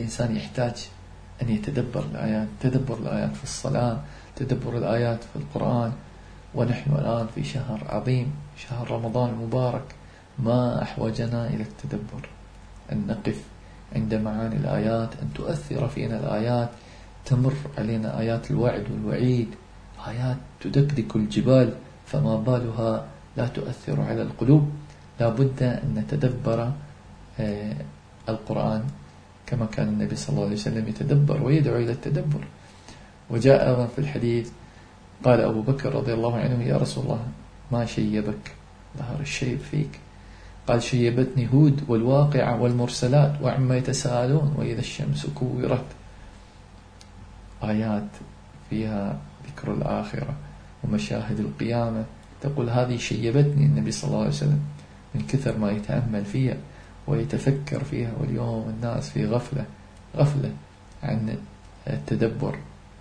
الإنسان يحتاج أن يتدبر الآيات، تدبر الآيات في الصلاة، تدبر الآيات في القرآن. ونحن الآن في شهر عظيم، شهر رمضان المبارك، ما أحوجنا إلى التدبر، أن نقف عند معاني الآيات، أن تؤثر فينا الآيات، تمر علينا آيات الوعد والوعيد، آيات تدكدك الجبال، فما بالها لا تؤثر على القلوب. لا بد أن نتدبر القرآن كما كان النبي صلى الله عليه وسلم يتدبر ويدعو إلى التدبر. وجاء أيضا في الحديث قال أبو بكر رضي الله عنه: يا رسول الله ما شيبك؟ ظهر الشيب فيك. قال: شيبتني هود والواقعة والمرسلات وعما يتساءلون وإذا الشمس كورت. آيات فيها ذكر الآخرة ومشاهد القيامة، تقول هذه شيبتني. النبي صلى الله عليه وسلم من كثر ما يتأمل فيها ويتفكر فيها، واليوم الناس في غفلة عن التدبر.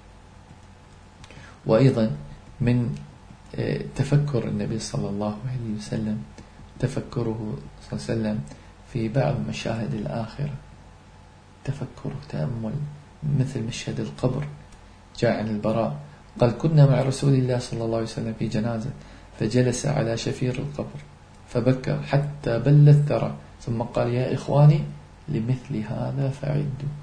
وأيضا من تفكر النبي صلى الله عليه وسلم تفكره صلى الله عليه وسلم في بعض مشاهد الآخرة، تفكر وتأمل، مثل مشهد القبر. جاء عن البراء قال: كنا مع رسول الله صلى الله عليه وسلم في جنازة، فجلس على شفير القبر فبكى حتى بل الثرى، ثم قال: يا إخواني لمثل هذا فعدوا.